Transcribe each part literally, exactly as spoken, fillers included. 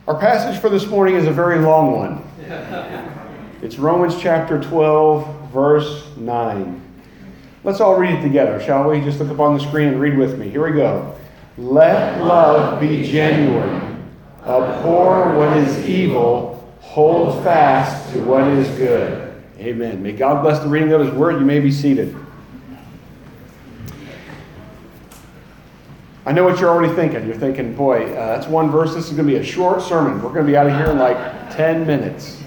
Our passage for this morning is a very long one. It's Romans chapter twelve, verse nine. Let's all read it together, shall we? Just look up on the screen and read with me. Here we go. Let love be genuine. Abhor what is evil. Hold fast to what is good. Amen. May God bless the reading of His Word. You may be seated. I know what you're already thinking. You're thinking, boy, uh, that's one verse. This is going to be a short sermon. We're going to be out of here in like ten minutes.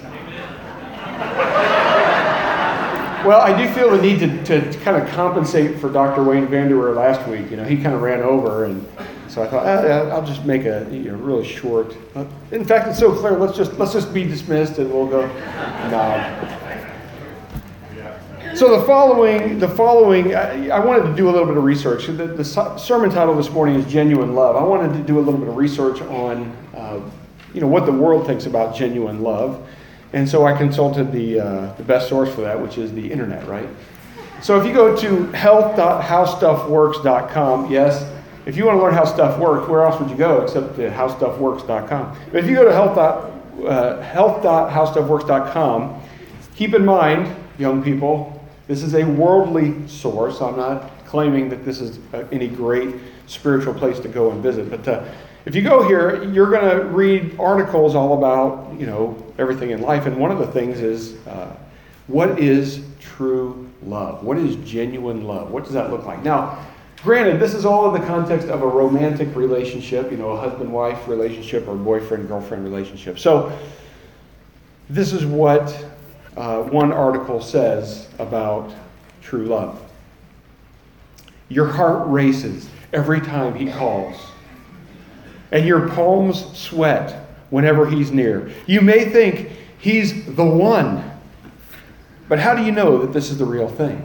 Well, I do feel the need to, to, to kind of compensate for Doctor Wayne Vanderweer last week. You know, he kind of ran over, and so I thought, ah, I'll just make a you know really short. Uh, in fact, it's so clear. Let's just let's just be dismissed, and we'll go. No. So the following, the following, I, I wanted to do a little bit of research. The, the sermon title this morning is Genuine Love. I wanted to do a little bit of research on, uh, you know, what the world thinks about genuine love. And so I consulted the uh, the best source for that, which is the internet, right? So if you go to health dot how stuff works dot com, yes, if you want to learn how stuff works, where else would you go except to how stuff works dot com? But if you go to health dot how stuff works dot com, keep in mind, young people, this is a worldly source. I'm not claiming that this is any great spiritual place to go and visit. But uh, if you go here, you're going to read articles all about, you know, everything in life. And one of the things is, uh, what is true love? What is genuine love? What does that look like? Now, granted, this is all in the context of a romantic relationship, you know, a husband-wife relationship or boyfriend-girlfriend relationship. So this is what Uh, one article says about true love. Your heart races every time he calls, and your palms sweat whenever he's near. You may think he's the one, but how do you know that this is the real thing?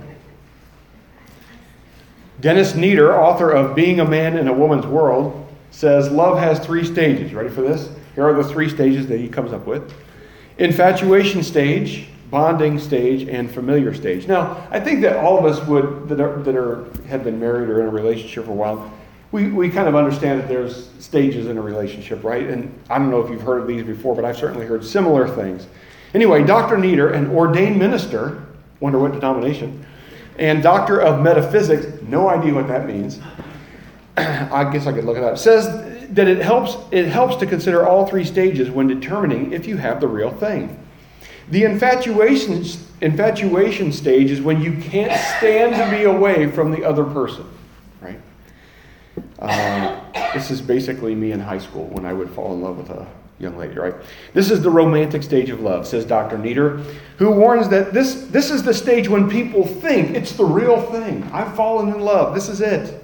Dennis Nieder, author of Being a Man in a Woman's World, says love has three stages. Ready for this? Here are the three stages that he comes up with. Infatuation stage, bonding stage, and familiar stage. Now, I think that all of us would that are that are have been married or in a relationship for a while, we, we kind of understand that there's stages in a relationship, right? And I don't know if you've heard of these before, but I've certainly heard similar things. Anyway, Doctor Nieder, an ordained minister, wonder what denomination, and doctor of metaphysics, no idea what that means. I guess I could look it up. Says that it helps it helps to consider all three stages when determining if you have the real thing. The infatuation infatuation stage is when you can't stand to be away from the other person, right? Uh, this is basically me in high school when I would fall in love with a young lady, right? This is the romantic stage of love, says Doctor Nieder, who warns that this, this is the stage when people think it's the real thing. I've fallen in love. This is it.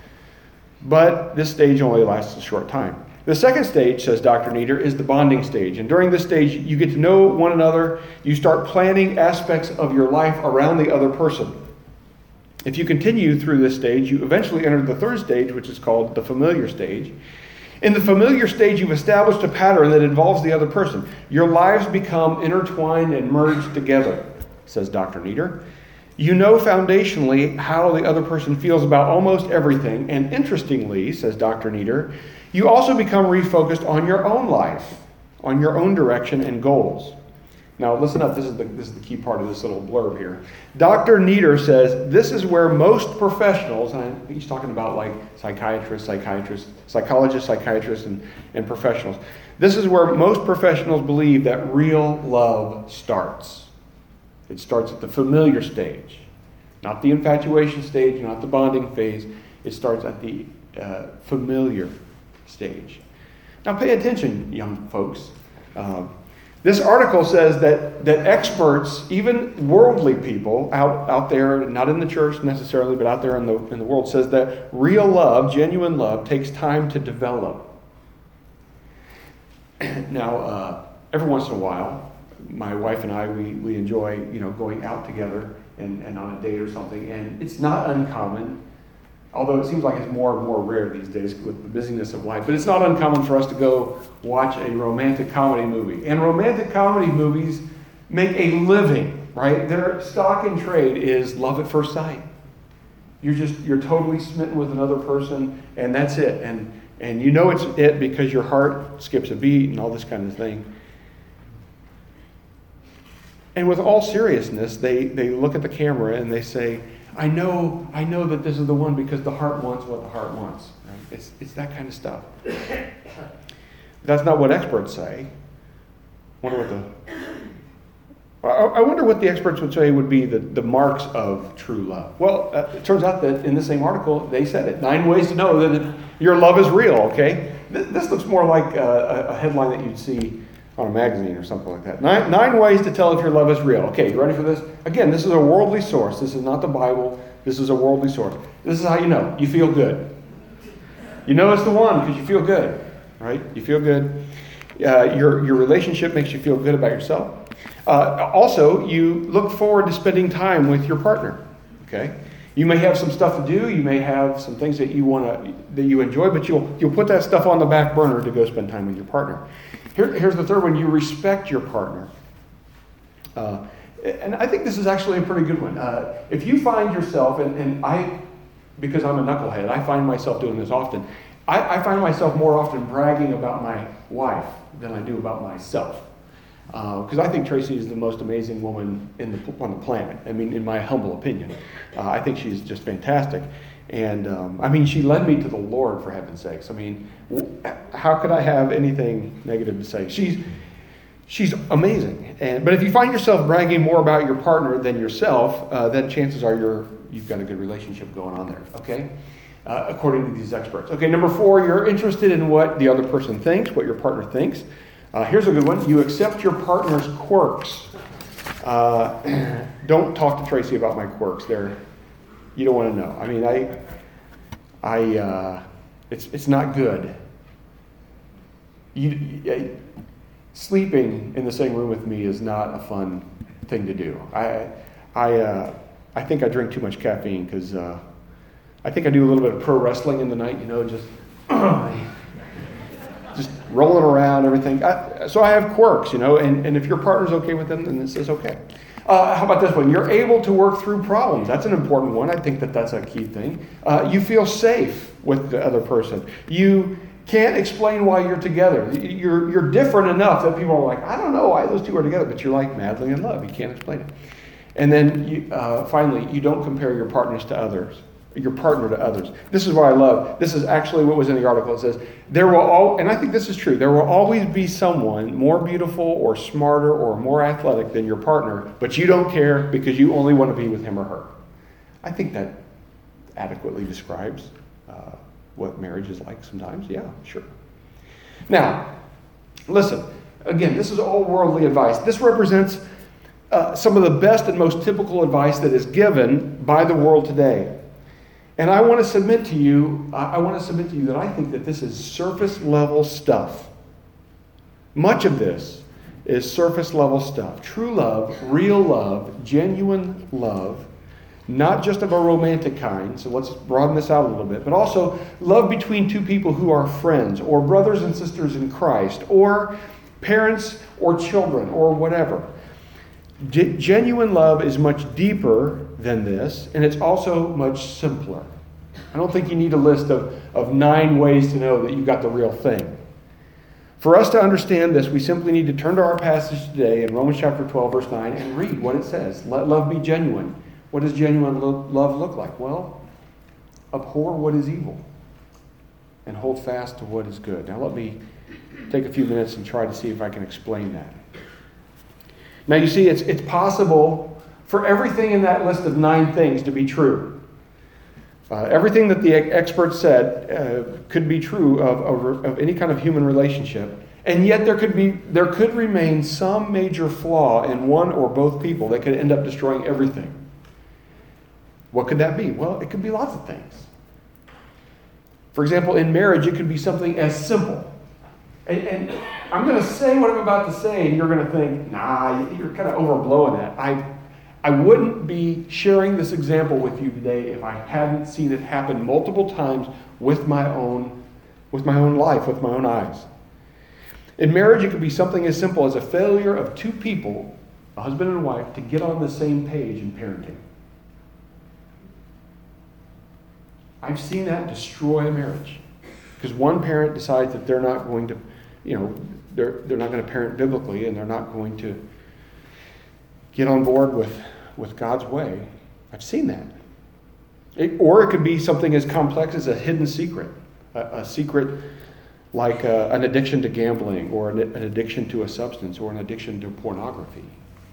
But this stage only lasts a short time. The second stage, says Doctor Nieder, is the bonding stage. And during this stage, you get to know one another. You start planning aspects of your life around the other person. If you continue through this stage, you eventually enter the third stage, which is called the familiar stage. In the familiar stage, you've established a pattern that involves the other person. Your lives become intertwined and merged together, says Doctor Nieder. You know foundationally how the other person feels about almost everything. And interestingly, says Doctor Nieder, you also become refocused on your own life, on your own direction and goals. Now, listen up. This is the, this is the key part of this little blurb here. Doctor Nieder says this is where most professionals, and I think he's talking about like psychiatrists, psychiatrists, psychologists, psychiatrists, and, and professionals. This is where most professionals believe that real love starts. It starts at the familiar stage, not the infatuation stage, not the bonding phase. It starts at the uh, familiar stage. Now pay attention, young folks. Uh, this article says that, that experts, even worldly people out, out there, not in the church necessarily, but out there in the, in the world, says that real love, genuine love, takes time to develop. Now, uh, every once in a while, my wife and I, we, we enjoy, you know, going out together and, and on a date or something, and it's not uncommon. Although it seems like it's more and more rare these days with the busyness of life. But it's not uncommon for us to go watch a romantic comedy movie. And romantic comedy movies make a living, right? Their stock in trade is love at first sight. You're just, you're totally smitten with another person, and that's it. And And you know it's it because your heart skips a beat and all this kind of thing. And with all seriousness, they, they look at the camera and they say, I know, I know that this is the one because the heart wants what the heart wants. Right? It's, it's that kind of stuff. That's not what experts say. I wonder what the, I, I wonder what the experts would say would be the, the marks of true love. Well, uh, it turns out that in the same article, they said it. Nine ways to know that it, your love is real, okay? This, this looks more like a, a headline that you'd see on a magazine or something like that. Nine, nine ways to tell if your love is real. Okay, you ready for this? Again, this is a worldly source. This is not the Bible. This is a worldly source. This is how you know. You feel good. You know it's the one because you feel good, right? You feel good. Uh, your, your relationship makes you feel good about yourself. Uh, also, you look forward to spending time with your partner, okay? You may have some stuff to do. You may have some things that you want to that you enjoy, but you'll you'll put that stuff on the back burner to go spend time with your partner. Here, here's the third one. You respect your partner. Uh, and I think this is actually a pretty good one. Uh, if you find yourself, and, and I, because I'm a knucklehead, I find myself doing this often. I, I find myself more often bragging about my wife than I do about myself. Because uh, I think Tracy is the most amazing woman in the, on the planet. I mean, in my humble opinion. Uh, I think she's just fantastic. And, um, I mean, she led me to the Lord, for heaven's sakes. I mean, how could I have anything negative to say? She's she's amazing. And But if you find yourself bragging more about your partner than yourself, uh, then chances are you're, you've got a good relationship going on there, okay? Uh, according to these experts. Okay, number four, you're interested in what the other person thinks, what your partner thinks. Uh, here's a good one. You accept your partner's quirks. Uh, don't talk to Tracy about my quirks. They're... You don't want to know. I mean, I, I, uh, it's it's not good. You, you, sleeping in the same room with me is not a fun thing to do. I, I, uh, I think I drink too much caffeine because uh, I think I do a little bit of pro wrestling in the night. You know, just just rolling around, everything. I, so I have quirks, you know, and, and if your partner's okay with them, then this is okay. Uh, how about this one? You're able to work through problems. That's an important one. I think that that's a key thing. Uh, you feel safe with the other person. You can't explain why you're together. You're you're different enough that people are like, I don't know why those two are together, but you're like madly in love. You can't explain it. And then you, uh, finally, you don't compare your partners to others. Your partner to others. This is what I love. This is actually what was in the article. It says, there will all, and I think this is true, there will always be someone more beautiful or smarter or more athletic than your partner, but you don't care because you only want to be with him or her. I think that adequately describes uh, what marriage is like sometimes. Yeah, sure. Now, listen, again, this is all worldly advice. This represents uh, some of the best and most typical advice that is given by the world today. And I want to submit to you, I want to submit to you that I think that this is surface level stuff. Much of this is surface level stuff. True love, real love, genuine love, not just of a romantic kind, so let's broaden this out a little bit, but also love between two people who are friends or brothers and sisters in Christ or parents or children or whatever. G- genuine love is much deeper than this, and it's also much simpler. I don't think you need a list of, of nine ways to know that you've got the real thing. For us to understand this, we simply need to turn to our passage today in Romans chapter twelve, verse nine, and read what it says. Let love be genuine. What does genuine lo- love look like? Well, abhor what is evil and hold fast to what is good. Now let me take a few minutes and try to see if I can explain that. Now you see, it's it's possible for everything in that list of nine things to be true. Uh, everything that the experts said uh, could be true of, of, of any kind of human relationship, and yet there could be there could remain some major flaw in one or both people that could end up destroying everything. What could that be? Well, it could be lots of things. For example, in marriage, it could be something as simple. And, and I'm going to say what I'm about to say, and you're going to think, nah, you're kind of overblowing that. I I wouldn't be sharing this example with you today if I hadn't seen it happen multiple times with my own, with my own life, with my own eyes. In marriage, it could be something as simple as a failure of two people, a husband and a wife, to get on the same page in parenting. I've seen that destroy a marriage. Because one parent decides that they're not going to, you know, they're, they're not going to parent biblically, and they're not going to get on board with, with God's way. I've seen that. It, or it could be something as complex as a hidden secret. A, a secret like a, an addiction to gambling, or an, an addiction to a substance, or an addiction to pornography.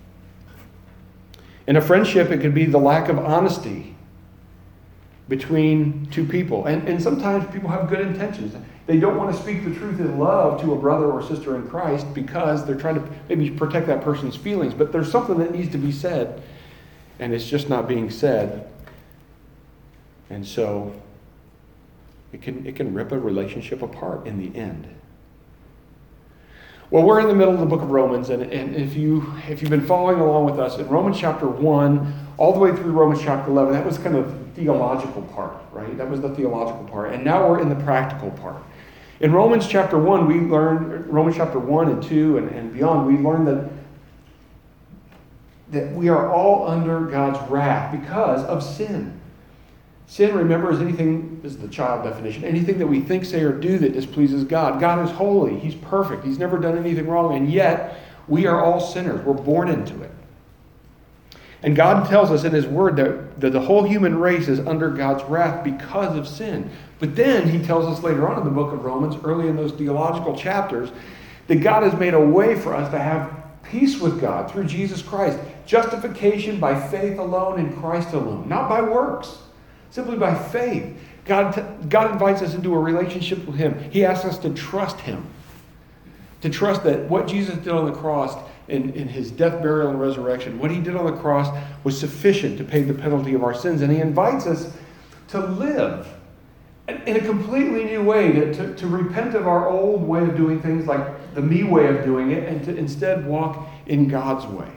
In a friendship, it could be the lack of honesty between two people. And, and sometimes people have good intentions. They don't want to speak the truth in love to a brother or sister in Christ because they're trying to maybe protect that person's feelings. But there's something that needs to be said, and it's just not being said. And so it can it can rip a relationship apart in the end. Well, we're in the middle of the book of Romans, and, and if you if you've been following along with us in Romans chapter one all the way through Romans chapter eleven, that was kind of the theological part, right? That was the theological part. And now we're in the practical part. In Romans chapter one, we learned, Romans chapter one and two and, and beyond, we learned that that we are all under God's wrath because of sin. Sin, remember, is anything, this is the child definition, anything that we think, say, or do that displeases God. God is holy. He's perfect. He's never done anything wrong. And yet, we are all sinners. We're born into it. And God tells us in His Word that, that the whole human race is under God's wrath because of sin. But then He tells us later on in the book of Romans, early in those theological chapters, that God has made a way for us to have peace with God through Jesus Christ. Justification by faith alone in Christ alone, not by works. Simply by faith. God, God invites us into a relationship with Him. He asks us to trust Him. To trust that what Jesus did on the cross in, in His death, burial, and resurrection, what He did on the cross was sufficient to pay the penalty of our sins. And He invites us to live in a completely new way, to, to, to repent of our old way of doing things, like the me way of doing it, and to instead walk in God's way.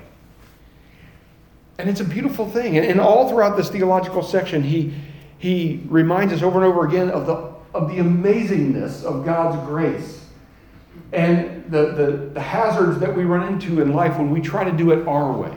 And it's a beautiful thing. And, and all throughout this theological section, he, he reminds us over and over again of the, of the amazingness of God's grace and the, the, the hazards that we run into in life when we try to do it our way.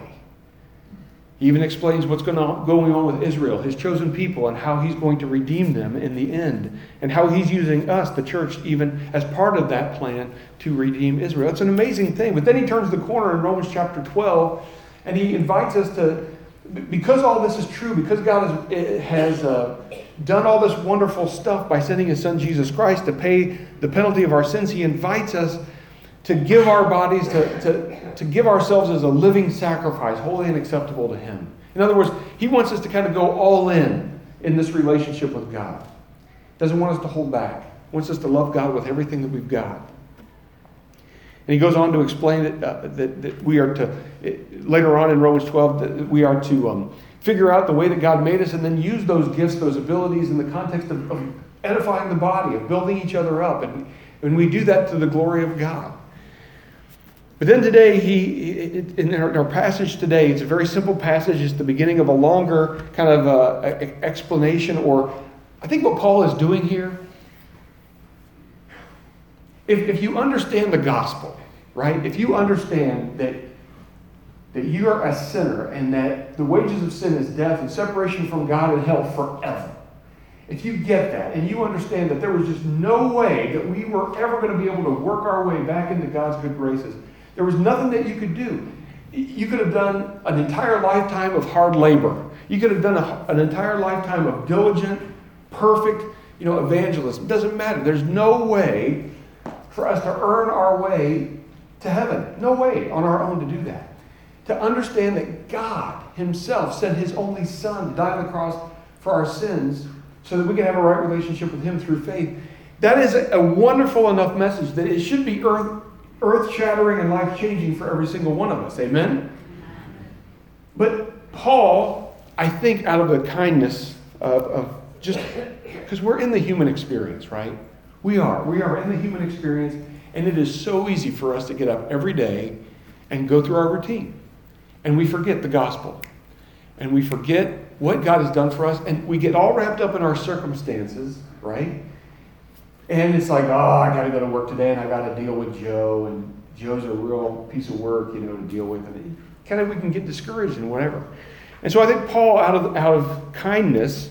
He even explains what's going on, going on with Israel, His chosen people, and how He's going to redeem them in the end, and how He's using us, the church, even as part of that plan to redeem Israel. It's an amazing thing. But then He turns the corner in Romans chapter twelve, and He invites us to, because all this is true, because God has, has uh, done all this wonderful stuff by sending His Son Jesus Christ to pay the penalty of our sins, He invites us to give our bodies, to, to, to give ourselves as a living sacrifice, holy and acceptable to Him. In other words, He wants us to kind of go all in in this relationship with God. Doesn't want us to hold back. Wants us to love God with everything that we've got. And he goes on to explain that, uh, that, that we are to, it, later on in Romans twelve, that we are to um, figure out the way that God made us and then use those gifts, those abilities in the context of, of edifying the body, of building each other up. And, and we do that to the glory of God. But then today, he in our, in our passage today, it's a very simple passage. It's the beginning of a longer kind of uh, explanation, or I think what Paul is doing here, If, if you understand the gospel, right? If you understand that, that you are a sinner and that the wages of sin is death and separation from God and hell forever. If you get that and you understand that there was just no way that we were ever going to be able to work our way back into God's good graces. There was nothing that you could do. You could have done an entire lifetime of hard labor. You could have done a, an entire lifetime of diligent, perfect, you know, evangelism. It doesn't matter. There's no way for us to earn our way to heaven. No way on our own to do that. To understand that God himself sent his only Son to die on the cross for our sins so that we can have a right relationship with him through faith. That is a wonderful enough message that it should be earth, earth-shattering and life-changing for every single one of us. Amen? But Paul, I think out of the kindness of, of just, because we're in the human experience, right? We are. We are in the human experience, and it is so easy for us to get up every day and go through our routine. And we forget the gospel. And we forget what God has done for us, and we get all wrapped up in our circumstances, right? And it's like, oh, I got to go to work today, and I got to deal with Joe, and Joe's a real piece of work, you know, to deal with. And kind of we can get discouraged and whatever. And so I think Paul, out of out of kindness,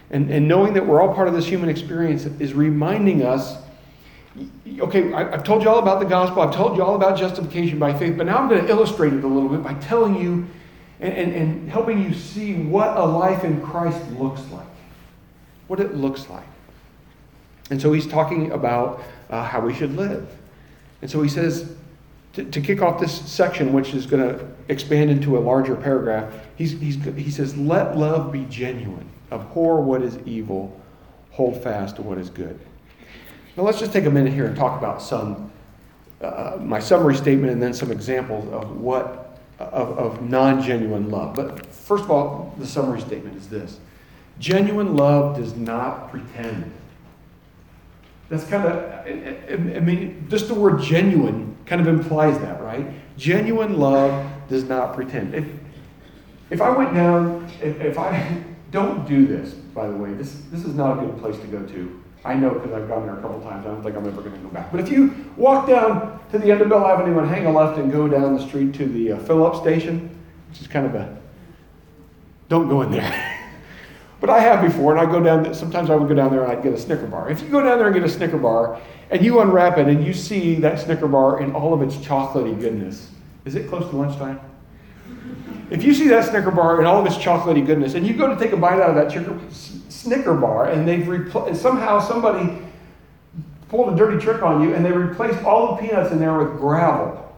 And, and knowing that we're all part of this human experience is reminding us, okay, I, I've told you all about the gospel, I've told you all about justification by faith, but now I'm going to illustrate it a little bit by telling you and, and, and helping you see what a life in Christ looks like. What it looks like. And so he's talking about uh, how we should live. And so he says, to, to kick off this section, which is going to expand into a larger paragraph, he's, he's, he says, let love be genuine. Abhor what is evil. Hold fast to what is good. Now let's just take a minute here and talk about some, uh, my summary statement and then some examples of what, of, of non-genuine love. But first of all, the summary statement is this. Genuine love does not pretend. That's kind of, I mean, just the word genuine kind of implies that, right? Genuine love does not pretend. If, if I went down, if, if I, don't do this, by the way, this, this is not a good place to go to. I know because I've gone there a couple times. I don't think I'm ever going to go back. But if you walk down to the end of Bell Avenue and hang a left and go down the street to the uh, fill-up station, which is kind of a, don't go in there. But I have before, and I go down, sometimes I would go down there and I'd get a Snicker bar. If you go down there and get a Snicker bar, and you unwrap it and you see that Snicker bar in all of its chocolatey goodness, is it close to lunchtime? If you see that Snicker bar in all of its chocolatey goodness, and you go to take a bite out of that chicker, Snicker bar, and they've repl- somehow somebody pulled a dirty trick on you, and they replaced all the peanuts in there with gravel.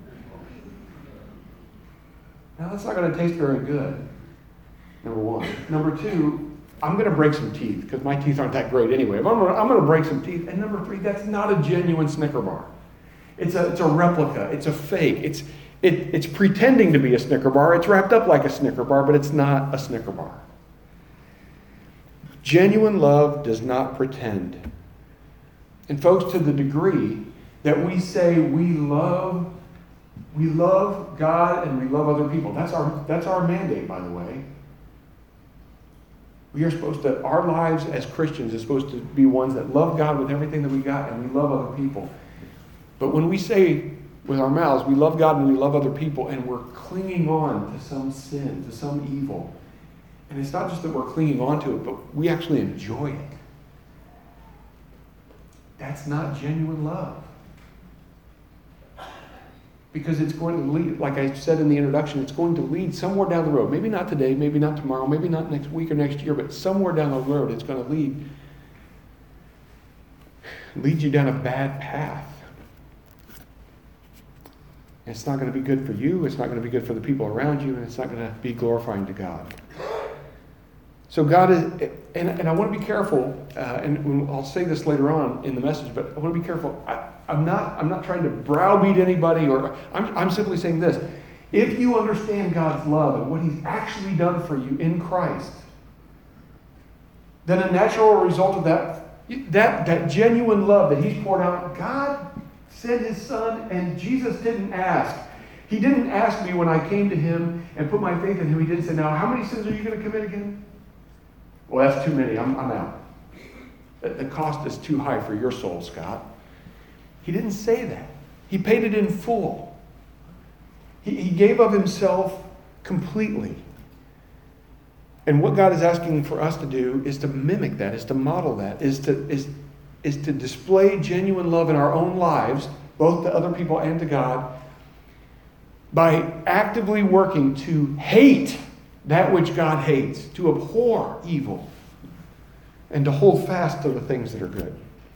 Now that's not going to taste very good. Number one. Number two, I'm going to break some teeth because my teeth aren't that great anyway. But I'm going, to, I'm going to break some teeth. And number three, that's not a genuine Snicker bar. It's a, it's a replica. It's a fake. It's, it, it's pretending to be a Snicker bar. It's wrapped up like a Snicker bar, but it's not a Snicker bar. Genuine love does not pretend. And folks, to the degree that we say we love, we love God and we love other people. That's our, that's our mandate, by the way. We are supposed to, our lives as Christians is supposed to be ones that love God with everything that we got and we love other people. But when we say with our mouths, we love God and we love other people, and we're clinging on to some sin, to some evil. And it's not just that we're clinging on to it, but we actually enjoy it. That's not genuine love. Because it's going to lead, like I said in the introduction, it's going to lead somewhere down the road. Maybe not today, maybe not tomorrow, maybe not next week or next year, but somewhere down the road it's going to lead, lead you down a bad path. It's not going to be good for you, it's not going to be good for the people around you, and it's not going to be glorifying to God. So God is, and, and I want to be careful, uh, and I'll say this later on in the message, but I want to be careful. I, I'm not, I'm not trying to browbeat anybody, or I'm, I'm simply saying this. If you understand God's love and what He's actually done for you in Christ, then a natural result of that, that, that genuine love that He's poured out, God sent His Son, and Jesus didn't ask. He didn't ask me when I came to Him and put my faith in Him. He didn't say, now, how many sins are you going to commit again? Well, that's too many. I'm, I'm out. The cost is too high for your soul, Scott. He didn't say that. He paid it in full. He, he gave of Himself completely. And what God is asking for us to do is to mimic that, is to model that, is to, is, is to display genuine love in our own lives, both to other people and to God, by actively working to hate that which God hates, to abhor evil, and to hold fast to the things that are good.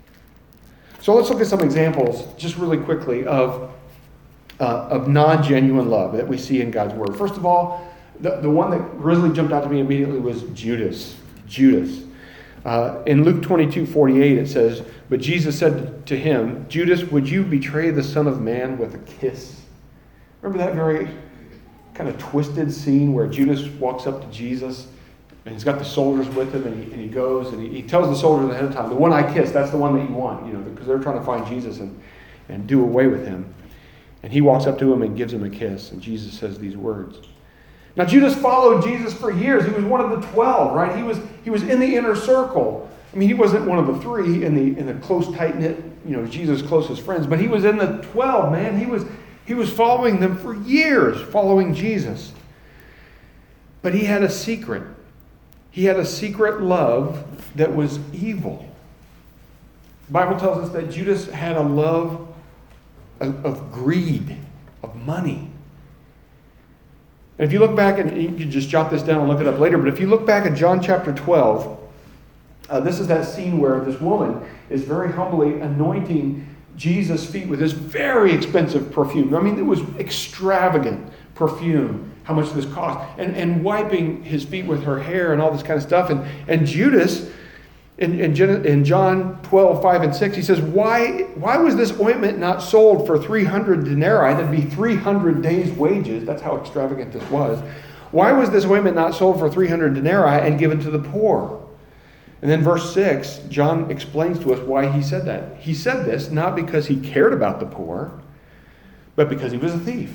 So let's look at some examples, just really quickly, of, uh, of non-genuine love that we see in God's Word. First of all, the, the one that really jumped out to me immediately was Judas. Judas. Uh, in Luke twenty-two forty-eight, it says, but Jesus said to him, Judas, would you betray the Son of Man with a kiss? Remember that very kind of twisted scene where Judas walks up to Jesus and he's got the soldiers with him, and he, and he goes and he, he tells the soldiers ahead of time, the one I kiss, that's the one that you want, you know, because they're trying to find Jesus and, and do away with him. And he walks up to him and gives him a kiss, and Jesus says these words. Now Judas followed Jesus for years. He was one of the twelve, right? He was he was in the inner circle. I mean, he wasn't one of the three in the in the close, tight-knit, you know, Jesus' closest friends, but he was in the twelve, man. He was He was following them for years, following Jesus. But he had a secret. He had a secret love that was evil. The Bible tells us that Judas had a love of, of greed, of money. And if you look back, and you can just jot this down and look it up later, but if you look back at John chapter twelve, uh, this is that scene where this woman is very humbly anointing Jesus' feet with this very expensive perfume. I mean, it was extravagant perfume, how much this cost, and, and wiping his feet with her hair and all this kind of stuff. And, and Judas, in, in, in John twelve, five and six, he says, why, why was this ointment not sold for three hundred denarii? That'd be three hundred days' wages. That's how extravagant this was. Why was this ointment not sold for three hundred denarii and given to the poor? And then verse six, John explains to us why he said that. He said this not because he cared about the poor, but because he was a thief.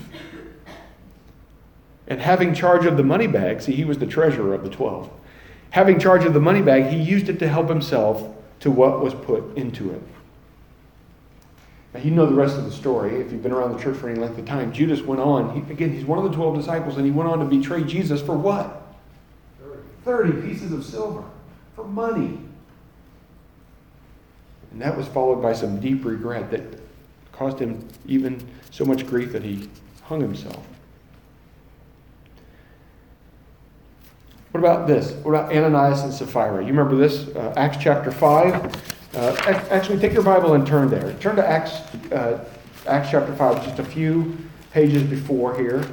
And having charge of the money bag, see, he was the treasurer of the twelve. Having charge of the money bag, he used it to help himself to what was put into it. Now, you know the rest of the story. If you've been around the church for any length of time, Judas went on. He, again, he's one of the twelve disciples, and he went on to betray Jesus for what? thirty pieces of silver. For money. And that was followed by some deep regret that caused him even so much grief that he hung himself. What about this? What about Ananias and Sapphira? You remember this? Uh, Acts chapter five. Uh, actually, take your Bible and turn there. Turn to Acts, uh, Acts chapter five, just a few pages before here,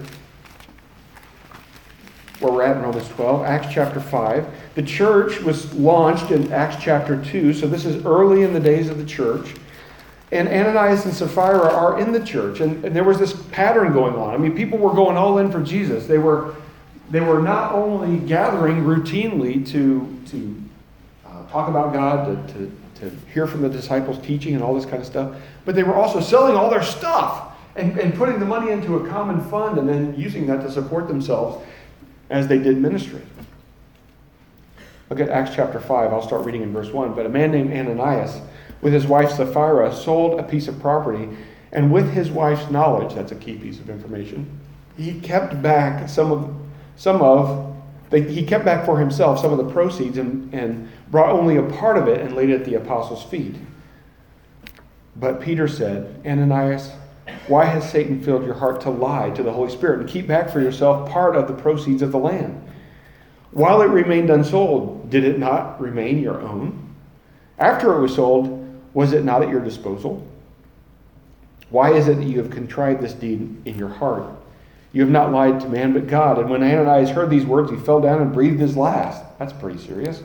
where we're at in Romans twelve. Acts chapter five. The church was launched in Acts chapter two, so this is early in the days of the church. And Ananias and Sapphira are in the church, and, and there was this pattern going on. I mean, people were going all in for Jesus. They were They were not only gathering routinely to, to uh, talk about God, to, to, to hear from the disciples' teaching and all this kind of stuff, but they were also selling all their stuff and, and putting the money into a common fund and then using that to support themselves as they did ministry. Look at Acts chapter five. I'll start reading in verse one. But a man named Ananias, with his wife Sapphira, sold a piece of property, and with his wife's knowledge, that's a key piece of information, he kept back some of Some of, he kept back for himself some of the proceeds and, and brought only a part of it and laid it at the apostles' feet. But Peter said, Ananias, why has Satan filled your heart to lie to the Holy Spirit and keep back for yourself part of the proceeds of the land? While it remained unsold, did it not remain your own? After it was sold, was it not at your disposal? Why is it that you have contrived this deed in your heart? You have not lied to man but God. And when Ananias heard these words, he fell down and breathed his last. That's pretty serious.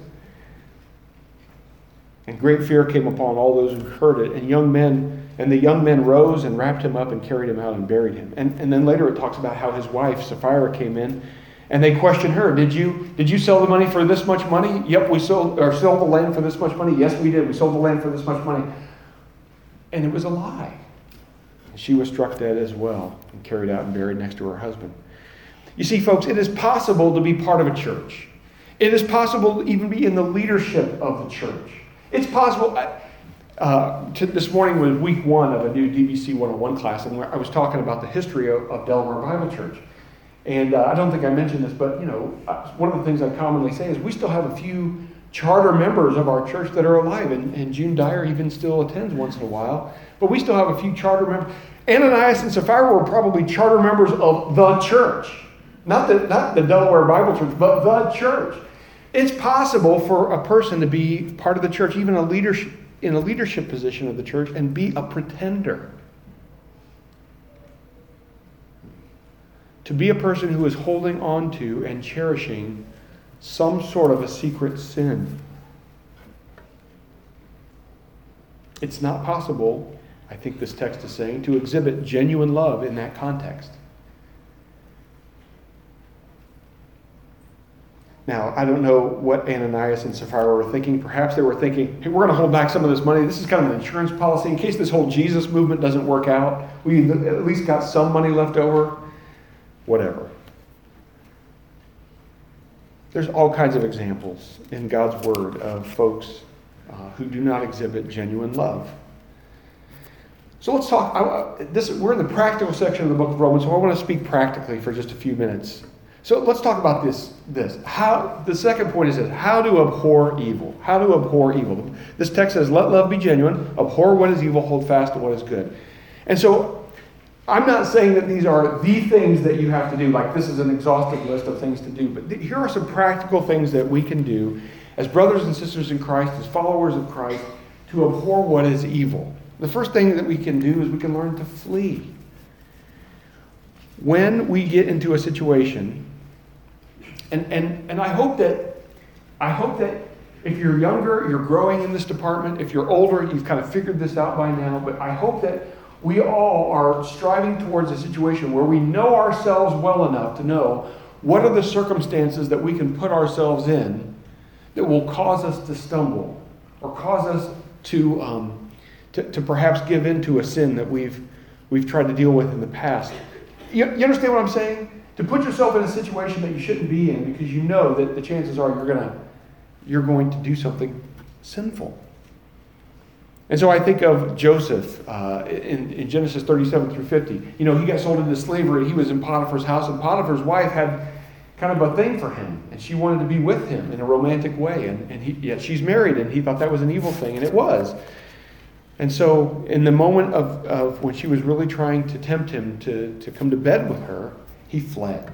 And great fear came upon all those who heard it. And young men, and the young men rose and wrapped him up and carried him out and buried him. And, and then later it talks about how his wife, Sapphira, came in. And they questioned her, Did you did you sell the money for this much money? Yep, we sold, or sold the land for this much money. Yes, we did. We sold the land for this much money. And it was a lie. She was struck dead as well and carried out and buried next to her husband. You see, folks, it is possible to be part of a church. It is possible to even be in the leadership of the church. It's possible. Uh, to, this morning was week one of a new D B C one oh one class, and I was talking about the history of, of Delaware Bible Church. And uh, I don't think I mentioned this, but you know, one of the things I commonly say is we still have a few charter members of our church that are alive, and, and June Dyer even still attends once in a while. But we still have a few charter members. Ananias and Sapphira were probably charter members of the church. Not the, not the Delaware Bible Church, but the church. It's possible for a person to be part of the church, even a leadership, in a leadership position of the church, and be a pretender. To be a person who is holding on to and cherishing some sort of a secret sin. It's not possible, I think this text is saying, to exhibit genuine love in that context. Now, I don't know what Ananias and Sapphira were thinking. Perhaps they were thinking, hey, we're going to hold back some of this money. This is kind of an insurance policy. In case this whole Jesus movement doesn't work out, we at least got some money left over. Whatever. There's all kinds of examples in God's Word of folks uh, who do not exhibit genuine love. So let's talk. I, this, we're in the practical section of the book of Romans, so I want to speak practically for just a few minutes. So let's talk about this. This how the second point is this: how to abhor evil. How to abhor evil. This text says, "Let love be genuine. Abhor what is evil. Hold fast to what is good." And so, I'm not saying that these are the things that you have to do. Like this is an exhaustive list of things to do. But th- here are some practical things that we can do as brothers and sisters in Christ, as followers of Christ, to abhor what is evil. The first thing that we can do is we can learn to flee. When we get into a situation. And, and and I hope that I hope that if you're younger, you're growing in this department. If you're older, you've kind of figured this out by now. But I hope that we all are striving towards a situation where we know ourselves well enough to know what are the circumstances that we can put ourselves in that will cause us to stumble or cause us to um, to, to perhaps give in to a sin that we've we've tried to deal with in the past. You, you understand what I'm saying? To put yourself in a situation that you shouldn't be in because you know that the chances are you're gonna you're going to do something sinful. And so I think of Joseph uh, in, in Genesis thirty-seven through fifty. You know, he got sold into slavery. He was in Potiphar's house, and Potiphar's wife had kind of a thing for him, and she wanted to be with him in a romantic way. And, and he, yet she's married, and he thought that was an evil thing, and it was. And so in the moment of, of when she was really trying to tempt him to, to come to bed with her, he fled.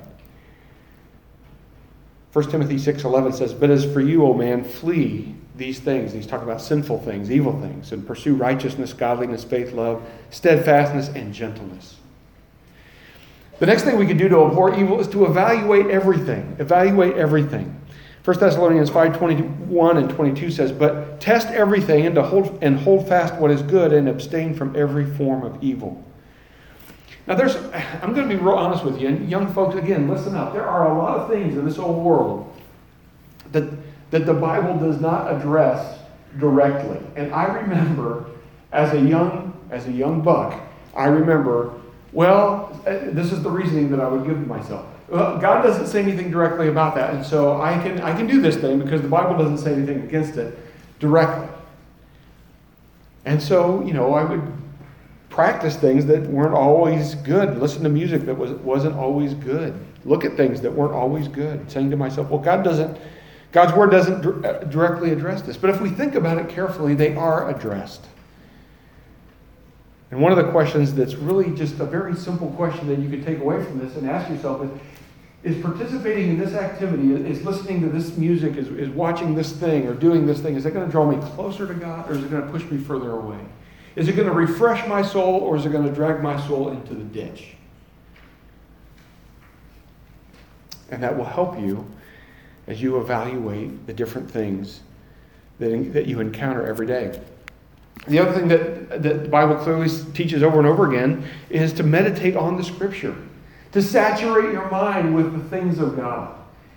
First Timothy six eleven says, "But as for you, O man, flee these things." And he's talking about sinful things, evil things, and pursue righteousness, godliness, faith, love, steadfastness, and gentleness. The next thing we can do to abhor evil is to evaluate everything. Evaluate everything. First Thessalonians five twenty-one and twenty-two says, "But test everything and to hold and hold fast what is good and abstain from every form of evil." Now, there's, I'm going to be real honest with you, and young folks, again, listen up. There are a lot of things in this old world that, that the Bible does not address directly. And I remember, as a young, as a young buck, I remember, well, this is the reasoning that I would give myself. Well, God doesn't say anything directly about that, and so I can I can do this thing because the Bible doesn't say anything against it directly. And so, you know, I would practice things that weren't always good. Listen to music that was, wasn't always good. Look at things that weren't always good. Saying to myself, well, God doesn't, God's Word doesn't d- directly address this. But if we think about it carefully, they are addressed. And one of the questions that's really just a very simple question that you could take away from this and ask yourself is, is participating in this activity, is listening to this music, is, is watching this thing or doing this thing, is it going to draw me closer to God or is it going to push me further away? Is it going to refresh my soul or is it going to drag my soul into the ditch? And that will help you as you evaluate the different things that, that you encounter every day. The other thing that, that the Bible clearly teaches over and over again is to meditate on the Scripture, to saturate your mind with the things of God.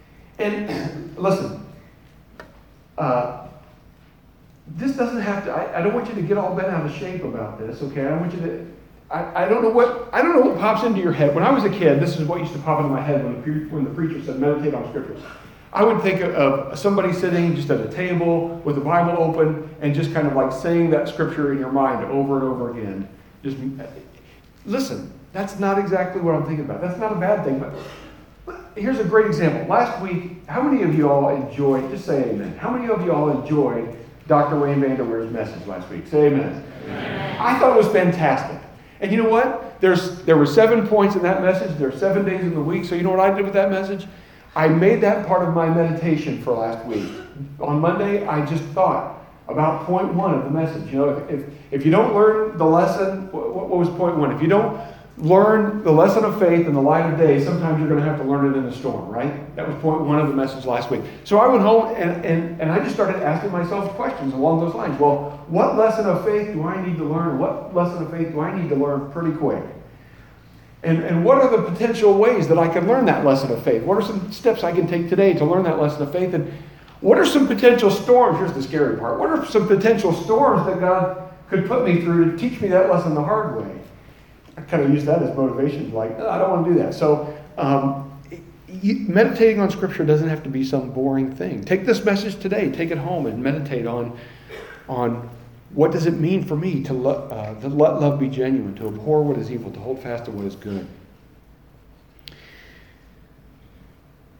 And listen, uh, this doesn't have to, I, I don't want you to get all bent out of shape about this, okay? I want you to, I, I don't know what, I don't know what pops into your head. When I was a kid, this is what used to pop into my head when the, pre, when the preacher said, meditate on Scripture. I would think of, of somebody sitting just at a table with the Bible open and just kind of like saying that Scripture in your mind over and over again. Just listen, that's not exactly what I'm thinking about. That's not a bad thing, but here's a great example. Last week, how many of you all enjoyed, just say amen, how many of you all enjoyed Doctor Wayne Vanderweer's message last week? Say amen. Amen. I thought it was fantastic. And you know what? There's There were seven points in that message. There are seven days in the week. So you know what I did with that message? I made that part of my meditation for last week. On Monday, I just thought about point one of the message. You know, if, if, if you don't learn the lesson, what, what was point one? If you don't learn the lesson of faith in the light of day, sometimes you're going to have to learn it in the storm, right? That was point one of the message last week. So I went home and, and, and I just started asking myself questions along those lines. Well, what lesson of faith do I need to learn? What lesson of faith do I need to learn pretty quick? And, and what are the potential ways that I can learn that lesson of faith? What are some steps I can take today to learn that lesson of faith? And what are some potential storms? Here's the scary part. What are some potential storms that God could put me through to teach me that lesson the hard way? I kind of use that as motivation, like, oh, I don't want to do that. So um, meditating on Scripture doesn't have to be some boring thing. Take this message today, take it home, and meditate on, on what does it mean for me to, lo- uh, to let love be genuine, to abhor what is evil, to hold fast to what is good.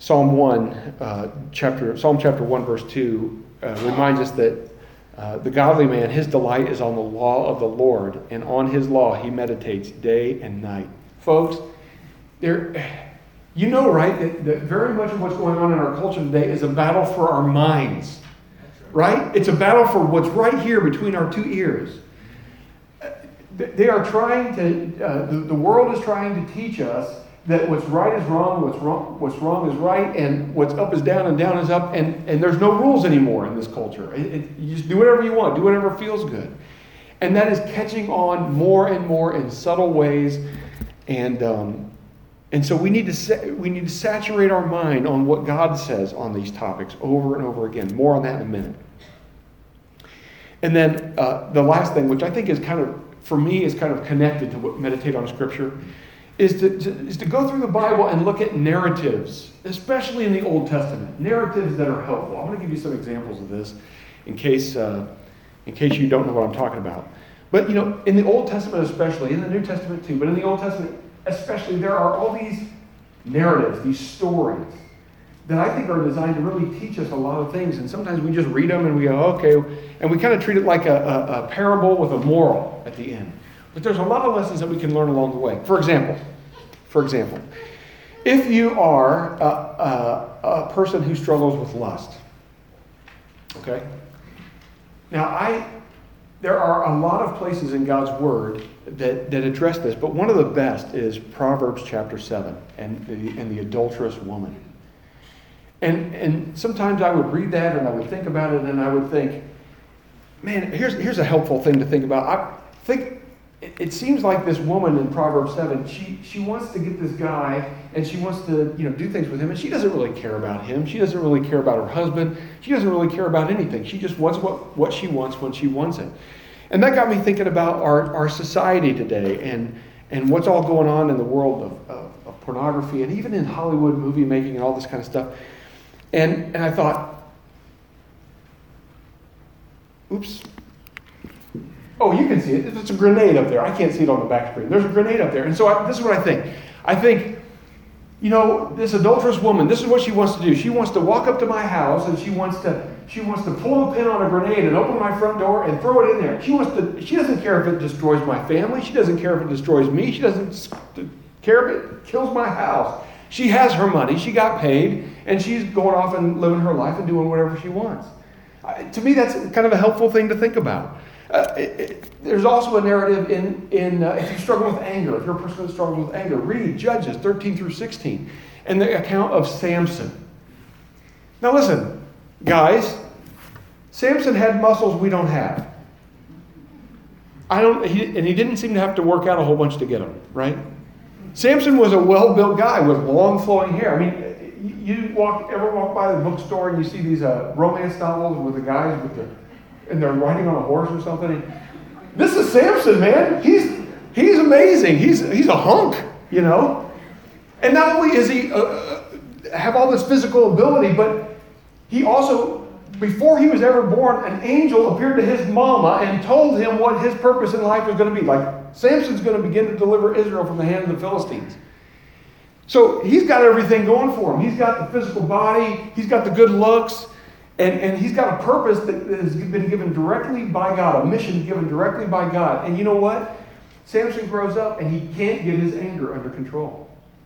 Psalm one, uh, chapter Psalm chapter one, verse two uh, reminds us that uh, the godly man, his delight is on the law of the Lord, and on his law he meditates day and night. Folks, there, you know, right, that, that very much of what's going on in our culture today is a battle for our minds, right? It's a battle for what's right here between our two ears. They are trying to, uh, the, the world is trying to teach us that what's right is wrong, what's wrong, what's wrong is right, and what's up is down and down is up, and, and there's no rules anymore in this culture. It, it, you just do whatever you want, do whatever feels good. And that is catching on more and more in subtle ways, and um, and so we need to sa- we need to saturate our mind on what God says on these topics over and over again. More on that in a minute. And then uh, the last thing, which I think is kind of, for me, is kind of connected to what meditate on Scripture, is to, to, is to go through the Bible and look at narratives, especially in the Old Testament, narratives that are helpful. I'm going to give you some examples of this in case, uh, in case you don't know what I'm talking about. But, you know, in the Old Testament especially, in the New Testament too, but in the Old Testament especially, there are all these narratives, these stories, that I think are designed to really teach us a lot of things. And sometimes we just read them and we go, okay, and we kind of treat it like a, a, a parable with a moral at the end. But there's a lot of lessons that we can learn along the way. For example, for example, if you are a, a, a person who struggles with lust, okay? Now, I there are a lot of places in God's Word that, that address this, but one of the best is Proverbs chapter seven and the, and the adulterous woman. And and sometimes I would read that and I would think about it and I would think, man, here's here's a helpful thing to think about. I think it, it seems like this woman in Proverbs seven, she she wants to get this guy and she wants to, you know, do things with him, and she doesn't really care about him. She doesn't really care about her husband. She doesn't really care about anything. She just wants what, what she wants when she wants it. And that got me thinking about our, our society today and and what's all going on in the world of, of, of pornography and even in Hollywood movie making and all this kind of stuff. And, and I thought, oops. Oh, you can see it. It's a grenade up there. I can't see it on the back screen. There's a grenade up there. And so I, this is what I think. I think, you know, this adulterous woman, this is what she wants to do. She wants to walk up to my house and she wants to she wants to pull a pin on a grenade and open my front door and throw it in there. She wants to. She doesn't care if it destroys my family. She doesn't care if it destroys me. She doesn't care if it kills my house. She has her money. She got paid. And she's going off and living her life and doing whatever she wants. Uh, to me, that's kind of a helpful thing to think about. Uh, it, it, there's also a narrative in, in uh, if you struggle with anger, if you're a person that struggles with anger, read Judges thirteen through sixteen and the account of Samson. Now listen, guys, Samson had muscles we don't have. I don't, he, and he didn't seem to have to work out a whole bunch to get them, right? Samson was a well-built guy with long flowing hair. I mean, you walk ever walk by the bookstore and you see these uh, romance novels with the guys with the and they're riding on a horse or something. This is Samson, man. He's he's amazing. He's he's a hunk, you know. And not only is he uh, have all this physical ability, but he also, before he was ever born, an angel appeared to his mama and told him what his purpose in life was going to be. Like, Samson's going to begin to deliver Israel from the hand of the Philistines. So he's got everything going for him. He's got the physical body. He's got the good looks. And, and he's got a purpose that has been given directly by God, a mission given directly by God. And you know what? Samson grows up and he can't get his anger under control.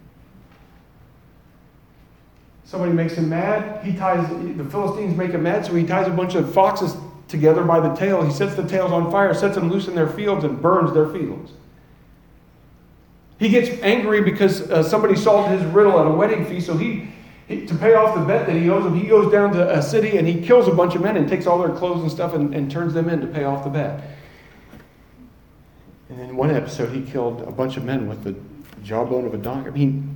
Somebody makes him mad. He ties, the Philistines make him mad, so he ties a bunch of foxes together by the tail. He sets the tails on fire, sets them loose in their fields, and burns their fields. He gets angry because uh, somebody solved his riddle at a wedding feast, so he, he, to pay off the bet that he owes them, he goes down to a city and he kills a bunch of men and takes all their clothes and stuff and, and turns them in to pay off the bet. And in one episode, he killed a bunch of men with the jawbone of a donkey. I mean,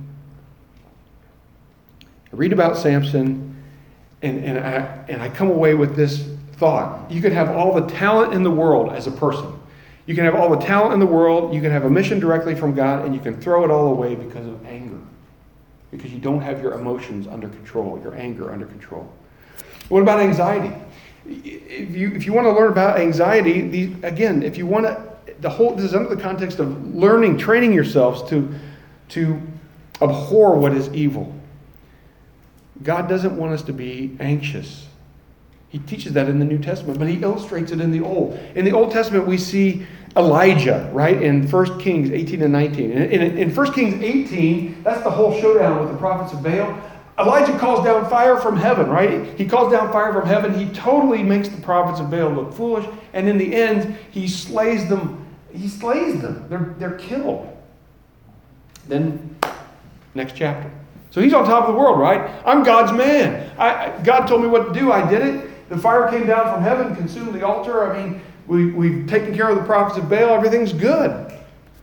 I read about Samson, and, and, I, and I come away with this thought. You could have all the talent in the world as a person. You can have all the talent in the world, you can have a mission directly from God, and you can throw it all away because of anger. Because you don't have your emotions under control, your anger under control. What about anxiety? If you if you want to learn about anxiety, the, again, if you want to, the whole this is under the context of learning, training yourselves to, to abhor what is evil. God doesn't want us to be anxious. He teaches that in the New Testament, but he illustrates it in the Old. In the Old Testament, we see Elijah, right, in First Kings eighteen and nineteen. In, in, in First Kings eighteen, that's the whole showdown with the prophets of Baal. Elijah calls down fire from heaven, right? He calls down fire from heaven. He totally makes the prophets of Baal look foolish. And in the end, he slays them. He slays them. They're, they're killed. Then, next chapter. So he's on top of the world, right? I'm God's man. I, God told me what to do. I did it. The fire came down from heaven, consumed the altar. I mean, we, we've taken care of the prophets of Baal. Everything's good.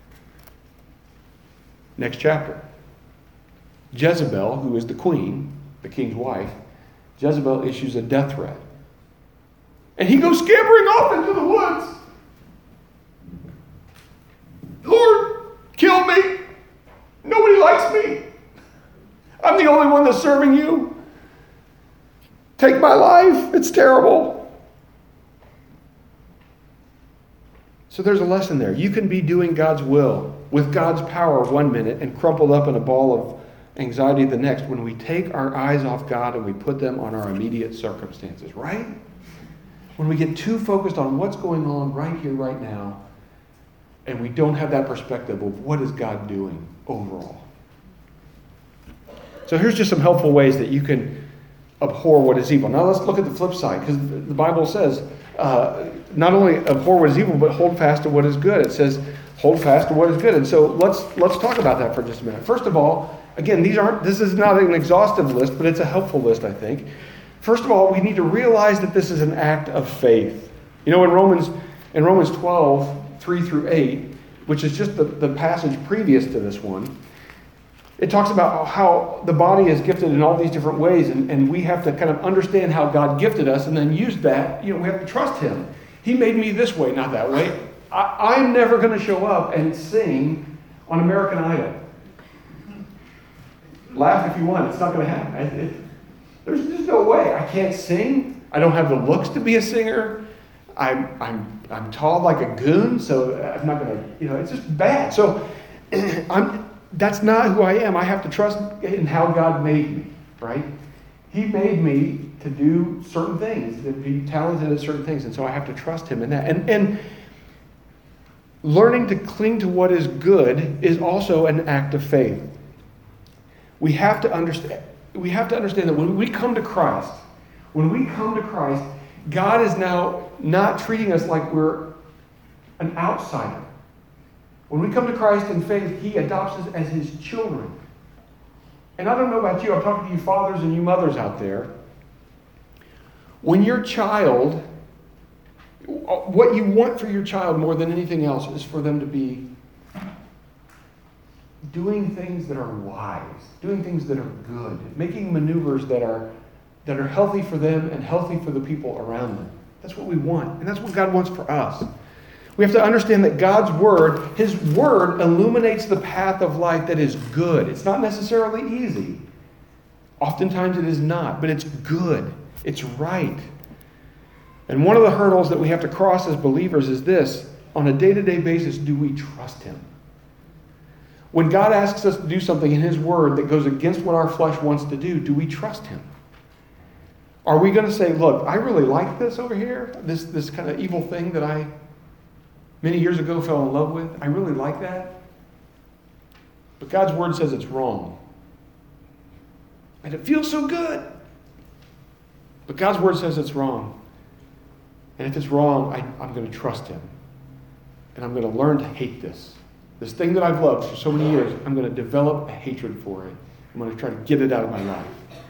Next chapter. Jezebel, who is the queen, the king's wife, Jezebel issues a death threat. And he goes scampering off into the woods. Lord, kill me. Nobody likes me. I'm the only one that's serving you. Take my life. It's terrible. So there's a lesson there. You can be doing God's will with God's power one minute and crumpled up in a ball of anxiety the next when we take our eyes off God and we put them on our immediate circumstances, right? When we get too focused on what's going on right here, right now, and we don't have that perspective of what is God doing overall. So here's just some helpful ways that you can abhor what is evil. Now let's look at the flip side, because the Bible says uh, not only abhor what is evil, but hold fast to what is good. It says hold fast to what is good. And so let's let's talk about that for just a minute. First of all, again, these aren't this is not an exhaustive list, but it's a helpful list, I think. First of all, we need to realize that this is an act of faith. You know, in Romans in Romans twelve, three through eight, which is just the, the passage previous to this one, it talks about how the body is gifted in all these different ways, and, and we have to kind of understand how God gifted us and then use that. You know, we have to trust him. He made me this way, not that way. I, I'm never going to show up and sing on American Idol. Laugh if you want. It's not going to happen. It, it, there's just no way. I can't sing. I don't have the looks to be a singer. I'm I'm I'm tall like a goon, so I'm not going to, you know, it's just bad. So I'm that's not who I am. I have to trust in how God made me, right? He made me to do certain things, to be talented at certain things, and so I have to trust him in that. And and learning to cling to what is good is also an act of faith. We have to understand we have to understand that when we come to Christ, when we come to Christ, God is now not treating us like we're an outsider. When we come to Christ in faith, he adopts us as his children. And I don't know about you, I'm talking to you fathers and you mothers out there. When your child, what you want for your child more than anything else is for them to be doing things that are wise, doing things that are good, making maneuvers that are that are healthy for them and healthy for the people around them. That's what we want, and that's what God wants for us. We have to understand that God's Word, his Word illuminates the path of life that is good. It's not necessarily easy. Oftentimes it is not, but it's good. It's right. And one of the hurdles that we have to cross as believers is this: on a day-to-day basis, do we trust him? When God asks us to do something in his Word that goes against what our flesh wants to do, do we trust him? Are we going to say, look, I really like this over here, this, this kind of evil thing that I many years ago fell in love with? I really like that. But God's Word says it's wrong. And it feels so good. But God's Word says it's wrong. And if it's wrong, I, I'm going to trust him. And I'm going to learn to hate this. This thing that I've loved for so many years, I'm going to develop a hatred for it. I'm going to try to get it out of my life.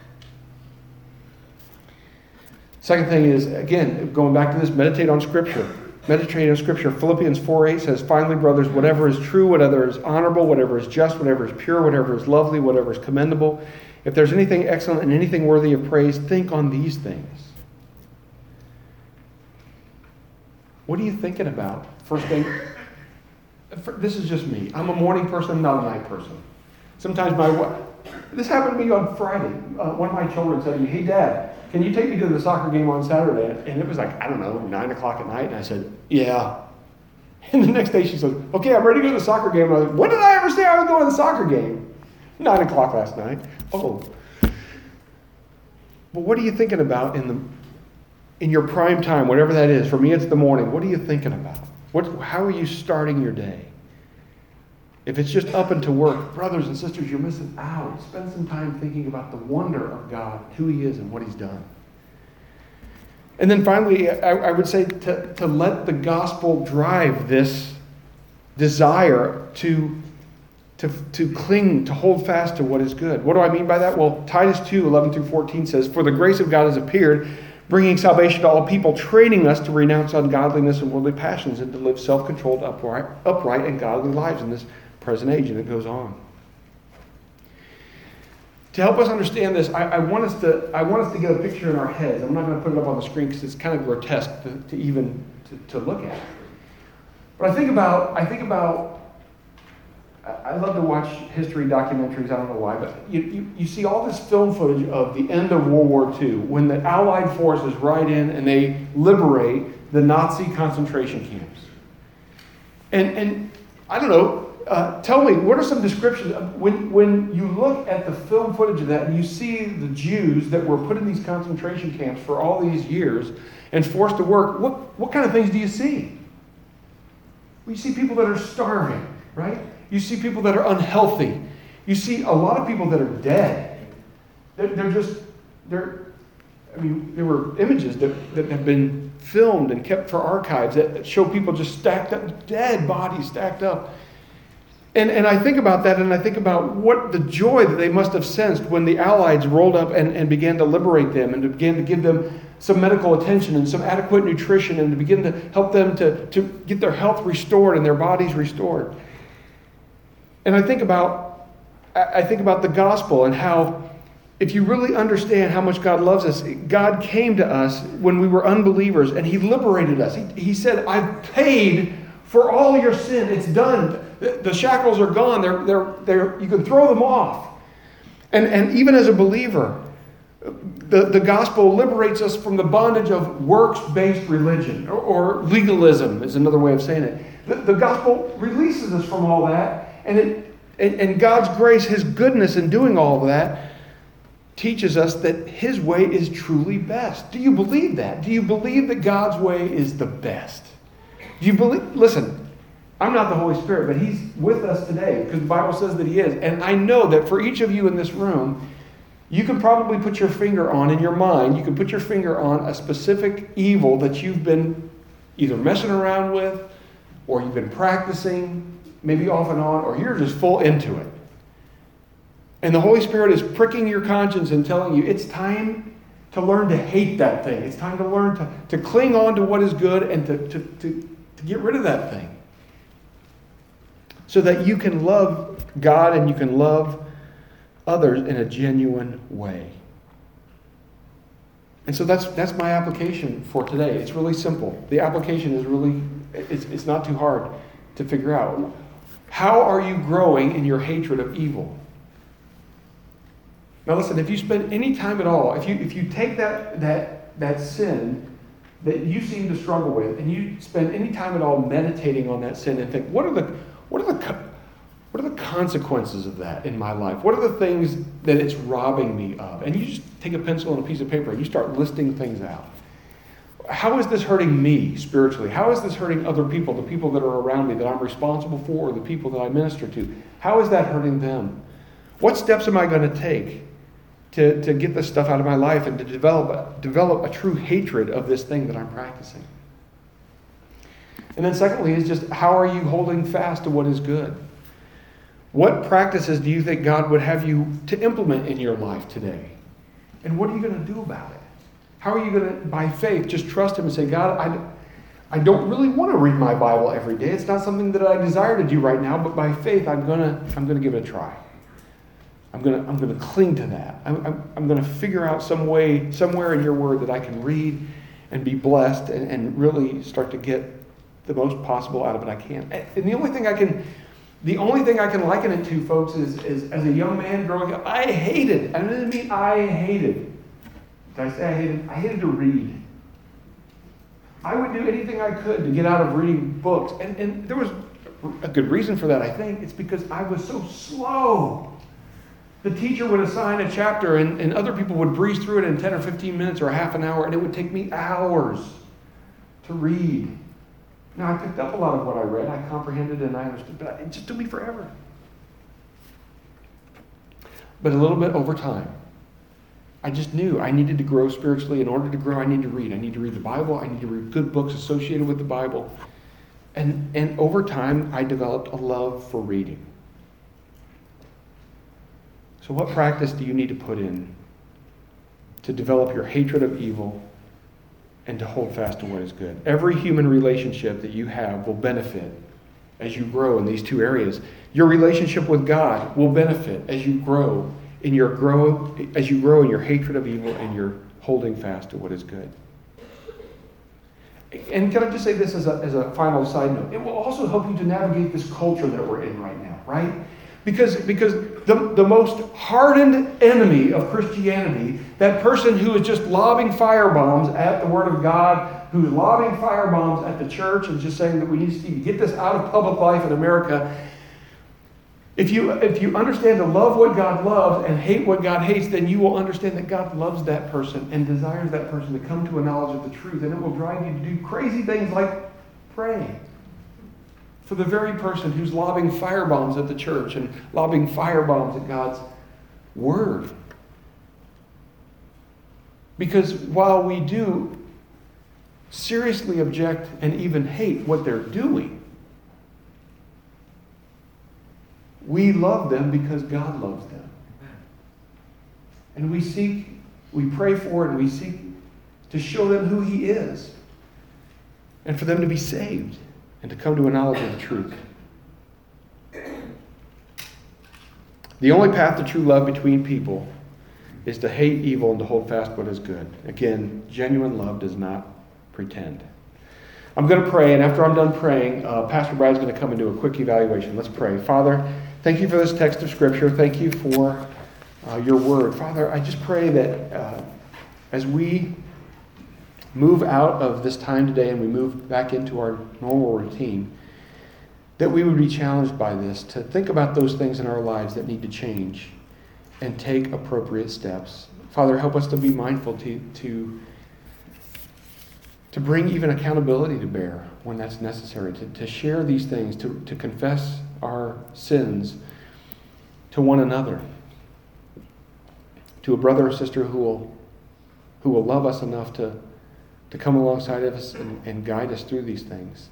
Second thing is, again, going back to this, meditate on Scripture. Meditate on Scripture. Philippians four eight says, finally, brothers, whatever is true, whatever is honorable, whatever is just, whatever is pure, whatever is lovely, whatever is commendable, if there's anything excellent and anything worthy of praise, think on these things. What are you thinking about? First thing, this is just me. I'm a morning person, not a night person. Sometimes my wife, this happened to me on Friday. Uh, one of my children said to me, hey, Dad, can you take me to the soccer game on Saturday? And it was like, I don't know, nine o'clock at night. And I said, yeah. And the next day she said, okay, I'm ready to go to the soccer game. And I was like, when did I ever say I was going to the soccer game? Nine o'clock last night. Oh. But what are you thinking about in the in your prime time, whatever that is? For me, it's the morning. What are you thinking about? What, how are you starting your day? If it's just up and to work, brothers and sisters, you're missing out. Spend some time thinking about the wonder of God, who He is and what He's done. And then finally, I, I would say to, to let the gospel drive this desire to, to, to cling, to hold fast to what is good. What do I mean by that? Well, Titus two, eleven through fourteen says, "For the grace of God has appeared, bringing salvation to all people, training us to renounce ungodliness and worldly passions, and to live self-controlled, upright, upright and godly lives in this present age." And it goes on. To help us understand this, I, I want us to I want us to get a picture in our heads. I'm not going to put it up on the screen because it's kind of grotesque to, to even to, to look at. But I think about I think about I love to watch history documentaries. I don't know why, but you, you, you see all this film footage of the end of World War Two when the Allied forces ride in and they liberate the Nazi concentration camps. And and I don't know. Uh, tell me, what are some descriptions of when when you look at the film footage of that and you see the Jews that were put in these concentration camps for all these years and forced to work? What what kind of things do you see? Well, you see people that are starving, right? You see people that are unhealthy. You see a lot of people that are dead. They're, they're just, they're, I mean, there were images that, that have been filmed and kept for archives that show people just stacked up, dead bodies stacked up. And, and I think about that, and I think about what the joy that they must have sensed when the Allies rolled up and, and began to liberate them and to began to give them some medical attention and some adequate nutrition and to begin to help them to, to get their health restored and their bodies restored. And I think about I think about the gospel and how if you really understand how much God loves us, God came to us when we were unbelievers and He liberated us. He, he said, "I've paid for all your sin. It's done. The, the shackles are gone. They're, they're, they're, you can throw them off." And, and even as a believer, the, the gospel liberates us from the bondage of works-based religion, or, or legalism is another way of saying it. The, the gospel releases us from all that. And, it, and, and God's grace, His goodness in doing all of that, teaches us that His way is truly best. Do you believe that? Do you believe that God's way is the best? Do you believe? Listen, I'm not the Holy Spirit, but He's with us today because the Bible says that He is. And I know that for each of you in this room, you can probably put your finger on, in your mind, you can put your finger on a specific evil that you've been either messing around with or you've been practicing, maybe off and on, or you're just full into it. And the Holy Spirit is pricking your conscience and telling you it's time to learn to hate that thing. It's time to learn to, to cling on to what is good and to, to, to, to get rid of that thing. So that you can love God and you can love others in a genuine way. And so that's that's my application for today. It's really simple. The application is really, it's, it's not too hard to figure out. How are you growing in your hatred of evil? Now listen, if you spend any time at all, if you if you take that that that sin that you seem to struggle with, and you spend any time at all meditating on that sin and think, what are the what are the what are the consequences of that in my life? What are the things that it's robbing me of? And you just take a pencil and a piece of paper and you start listing things out. How is this hurting me spiritually? How is this hurting other people, the people that are around me that I'm responsible for, or the people that I minister to? How is that hurting them? What steps am I going to take to, to get this stuff out of my life and to develop a, develop a true hatred of this thing that I'm practicing? And then secondly is just, how are you holding fast to what is good? What practices do you think God would have you to implement in your life today? And what are you going to do about it? How are you going to, by faith, just trust Him and say, God, I, I don't really want to read my Bible every day. It's not something that I desire to do right now, but by faith, I'm going to I'm going to give it a try. I'm going to I'm going to cling to that. I'm, I'm, I'm going to figure out some way, somewhere in your word that I can read and be blessed and, and really start to get the most possible out of it I can. And the only thing I can The only thing I can liken it to, folks, is, is as a young man growing up, I hated, I didn't mean I hated. Did I say I hated? I hated to read. I would do anything I could to get out of reading books. And, and there was a good reason for that, I think. It's because I was so slow. The teacher would assign a chapter, and, and other people would breeze through it in ten or fifteen minutes or half an hour, and it would take me hours to read. Now, I picked up a lot of what I read. I comprehended and I understood, but it just took me forever. But a little bit over time, I just knew I needed to grow spiritually. In order to grow, I need to read. I need to read the Bible. I need to read good books associated with the Bible. And, and over time, I developed a love for reading. So what practice do you need to put in to develop your hatred of evil and to hold fast to what is good? Every human relationship that you have will benefit as you grow in these two areas. Your relationship with God will benefit as you grow in your grow as you grow in your hatred of evil and your holding fast to what is good. And can I just say this as a, as a final side note? It will also help you to navigate this culture that we're in right now, right? Because, because the, the most hardened enemy of Christianity, that person who is just lobbing firebombs at the Word of God, who's lobbing firebombs at the church and just saying that we need to get this out of public life in America, if you, if you understand to love what God loves and hate what God hates, then you will understand that God loves that person and desires that person to come to a knowledge of the truth, and it will drive you to do crazy things like pray for the very person who's lobbing firebombs at the church and lobbing firebombs at God's Word. Because while we do seriously object and even hate what they're doing, we love them because God loves them. And we seek, we pray for it, and we seek to show them who He is and for them to be saved and to come to a knowledge of the truth. The only path to true love between people is to hate evil and to hold fast what is good. Again, genuine love does not pretend. I'm going to pray, and after I'm done praying, uh, Pastor Brad's going to come and do a quick evaluation. Let's pray. Father, thank you for this text of Scripture. Thank you for uh, your word. Father, I just pray that uh, as we move out of this time today and we move back into our normal routine, that we would be challenged by this, to think about those things in our lives that need to change and take appropriate steps. Father, help us to be mindful to, to, to bring even accountability to bear when that's necessary, to, to share these things, to, to confess our sins to one another, to a brother or sister who will, who will love us enough to, to come alongside of us and, and guide us through these things.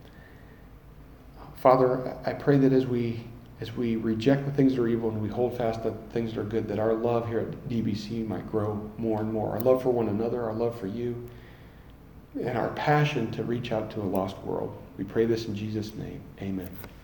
Father, I pray that as we as we reject the things that are evil and we hold fast the things that are good, that our love here at D B C might grow more and more. Our love for one another, our love for you, and our passion to reach out to a lost world. We pray this in Jesus' name. Amen.